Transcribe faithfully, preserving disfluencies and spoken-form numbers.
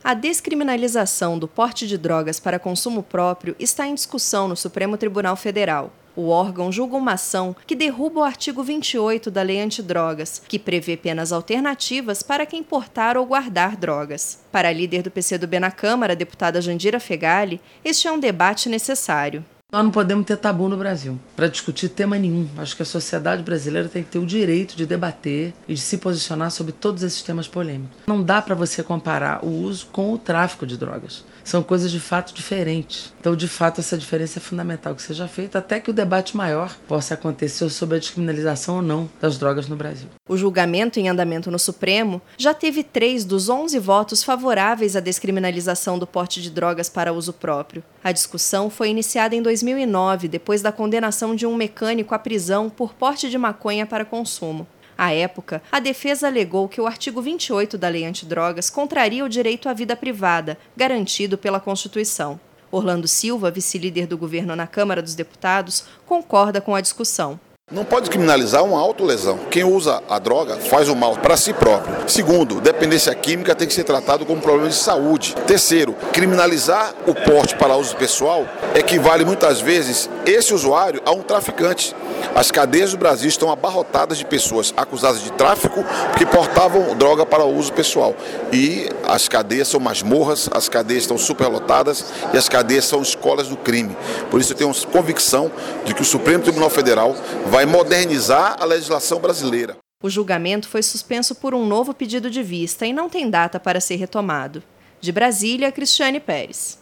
A descriminalização do porte de drogas para consumo próprio está em discussão no Supremo Tribunal Federal. O órgão julga uma ação que derruba o artigo vinte e oito da Lei Antidrogas, que prevê penas alternativas para quem portar ou guardar drogas. Para a líder do P C do B na Câmara, a deputada Jandira Fegali, este é um debate necessário. Nós não podemos ter tabu no Brasil para discutir tema nenhum. Acho que a sociedade brasileira tem que ter o direito de debater e de se posicionar sobre todos esses temas polêmicos. Não dá para você comparar o uso com o tráfico de drogas. São coisas de fato diferentes. Então, de fato, essa diferença é fundamental que seja feita até que o debate maior possa acontecer sobre a descriminalização ou não das drogas no Brasil. O julgamento em andamento no Supremo já teve três dos onze votos favoráveis à descriminalização do porte de drogas para uso próprio. A discussão foi iniciada em dois mil e nove, depois da condenação de um mecânico à prisão por porte de maconha para consumo. À época, a defesa alegou que o artigo vinte e oito da Lei Antidrogas contraria o direito à vida privada, garantido pela Constituição. Orlando Silva, vice-líder do governo na Câmara dos Deputados, concorda com a discussão. Não pode criminalizar uma autolesão. Quem usa a droga faz o mal para si próprio. Segundo, dependência química tem que ser tratado como problema de saúde. Terceiro, criminalizar o porte para uso pessoal equivale muitas vezes esse usuário a um traficante. As cadeias do Brasil estão abarrotadas de pessoas acusadas de tráfico porque portavam droga para uso pessoal. E as cadeias são masmorras, as cadeias estão superlotadas e as cadeias são escolas do crime. Por isso eu tenho convicção de que o Supremo Tribunal Federal vai modernizar a legislação brasileira. O julgamento foi suspenso por um novo pedido de vista e não tem data para ser retomado. De Brasília, Cristiane Pérez.